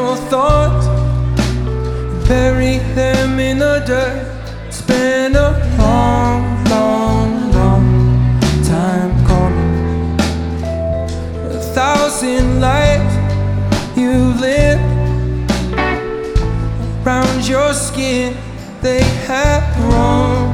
your thoughts, bury them in the dirt. It's been a long, long, long time coming. 1,000 lives you lived around your skin, they have grown.